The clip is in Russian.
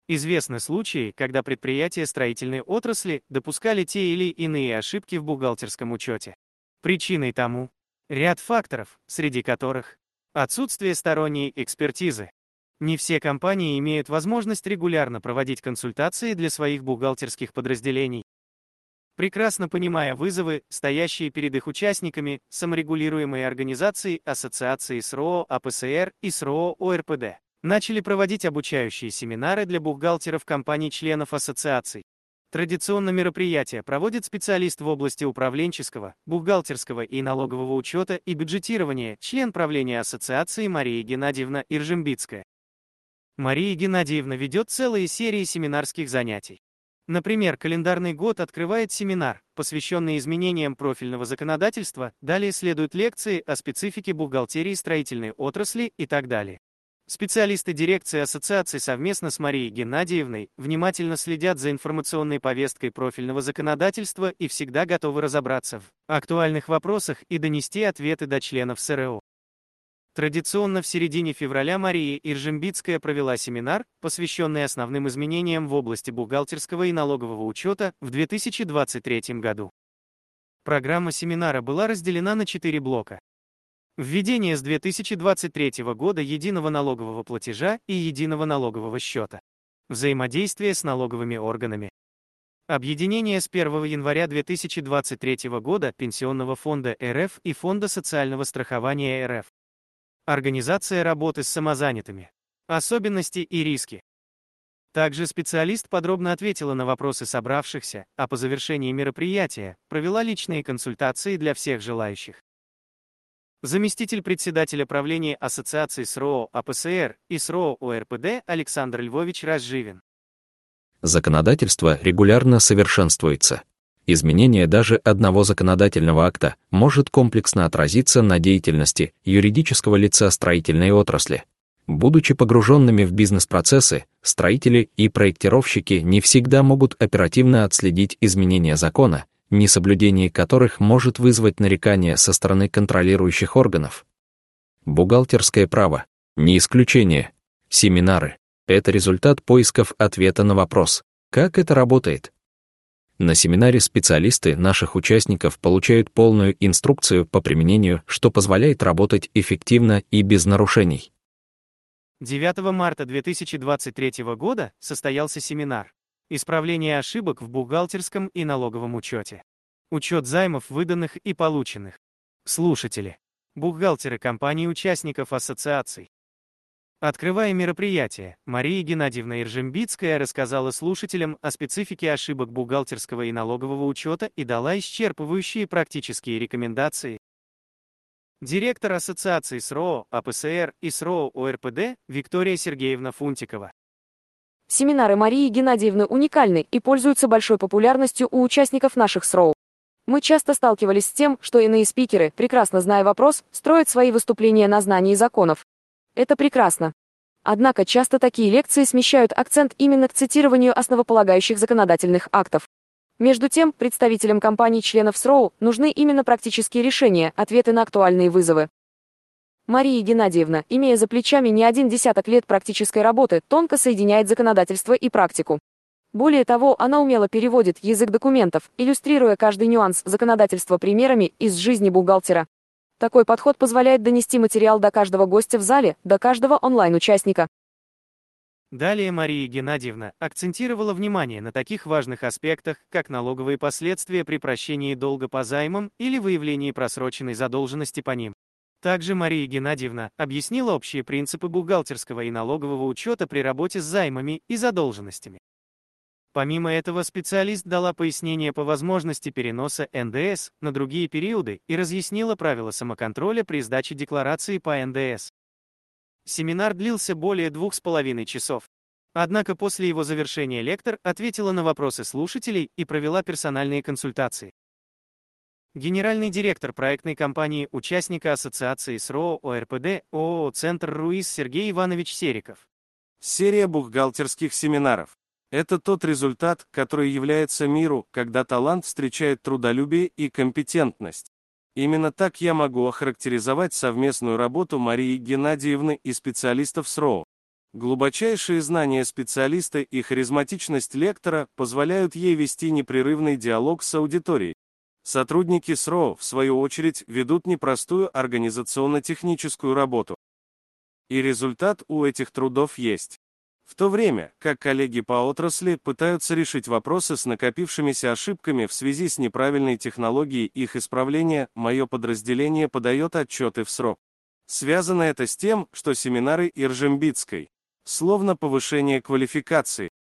Известны случаи, когда предприятия строительной отрасли допускали те или иные ошибки в бухгалтерском учете. Причиной тому ряд факторов, среди которых отсутствие сторонней экспертизы. Не все компании имеют возможность регулярно проводить консультации для своих бухгалтерских подразделений. Прекрасно понимая вызовы, стоящие перед их участниками, саморегулируемые организации, ассоциации СРО АПСР и СРО ОРПД начали проводить обучающие семинары для бухгалтеров компаний-членов ассоциаций. Традиционно мероприятия проводит специалист в области управленческого, бухгалтерского и налогового учета и бюджетирования, член правления ассоциации Мария Геннадьевна Иржембицкая. Мария Геннадьевна ведет целые серии семинарских занятий. Например, календарный год открывает семинар, посвященный изменениям профильного законодательства, далее следуют лекции о специфике бухгалтерии строительной отрасли и так далее. Специалисты дирекции ассоциации совместно с Марией Геннадьевной внимательно следят за информационной повесткой профильного законодательства и всегда готовы разобраться в актуальных вопросах и донести ответы до членов СРО. Традиционно в середине февраля Мария Иржембицкая провела семинар, посвященный основным изменениям в области бухгалтерского и налогового учета в 2023 году. Программа семинара была разделена на 4 блока. Введение с 2023 года единого налогового платежа и единого налогового счета. Взаимодействие с налоговыми органами. Объединение с 1 января 2023 года Пенсионного фонда РФ и Фонда социального страхования РФ. Организация работы с самозанятыми. Особенности и риски. Также специалист подробно ответила на вопросы собравшихся, а по завершении мероприятия провела личные консультации для всех желающих. Заместитель председателя правления Ассоциации СРО АПСР и СРО ОРПД Александр Львович Разживин. Законодательство регулярно совершенствуется. Изменение даже одного законодательного акта может комплексно отразиться на деятельности юридического лица строительной отрасли. Будучи погруженными в бизнес-процессы, строители и проектировщики не всегда могут оперативно отследить изменения закона, несоблюдение которых может вызвать нарекания со стороны контролирующих органов. Бухгалтерское право – не исключение. Семинары – это результат поисков ответа на вопрос, как это работает. На семинаре специалисты наших участников получают полную инструкцию по применению, что позволяет работать эффективно и без нарушений. 9 марта 2023 года состоялся семинар «Исправление ошибок в бухгалтерском и налоговом учете. Учет займов, выданных и полученных». Слушатели. Бухгалтеры компаний-участников ассоциаций. Открывая мероприятие, Мария Геннадьевна Иржембицкая рассказала слушателям о специфике ошибок бухгалтерского и налогового учета и дала исчерпывающие практические рекомендации. Директор Ассоциации СРО АПСР и СРО ОРПД Виктория Сергеевна Фунтикова. Семинары Марии Геннадьевны уникальны и пользуются большой популярностью у участников наших СРО. Мы часто сталкивались с тем, что иные спикеры, прекрасно зная вопрос, строят свои выступления на знании законов. Это прекрасно. Однако часто такие лекции смещают акцент именно к цитированию основополагающих законодательных актов. Между тем, представителям компаний-членов СРО нужны именно практические решения, ответы на актуальные вызовы. Мария Геннадьевна, имея за плечами не один десяток лет практической работы, тонко соединяет законодательство и практику. Более того, она умело переводит язык документов, иллюстрируя каждый нюанс законодательства примерами из жизни бухгалтера. Такой подход позволяет донести материал до каждого гостя в зале, до каждого онлайн-участника. Далее Мария Геннадьевна акцентировала внимание на таких важных аспектах, как налоговые последствия при прощении долга по займам или выявлении просроченной задолженности по ним. Также Мария Геннадьевна объяснила общие принципы бухгалтерского и налогового учета при работе с займами и задолженностями. Помимо этого, специалист дала пояснение по возможности переноса НДС на другие периоды и разъяснила правила самоконтроля при сдаче декларации по НДС. Семинар длился более 2,5 часов. Однако после его завершения лектор ответила на вопросы слушателей и провела персональные консультации. Генеральный директор проектной компании участника Ассоциации СРО ОРПД ООО «Центр Руис» Сергей Иванович Сериков. Серия бухгалтерских семинаров. Это тот результат, который является миру, когда талант встречает трудолюбие и компетентность. Именно так я могу охарактеризовать совместную работу Марии Геннадьевны и специалистов СРО. Глубочайшие знания специалиста и харизматичность лектора позволяют ей вести непрерывный диалог с аудиторией. Сотрудники СРО, в свою очередь, ведут непростую организационно-техническую работу. И результат у этих трудов есть. В то время, как коллеги по отрасли пытаются решить вопросы с накопившимися ошибками в связи с неправильной технологией их исправления, мое подразделение подает отчеты в срок. Связано это с тем, что семинары Иржембитской, словно повышение квалификации,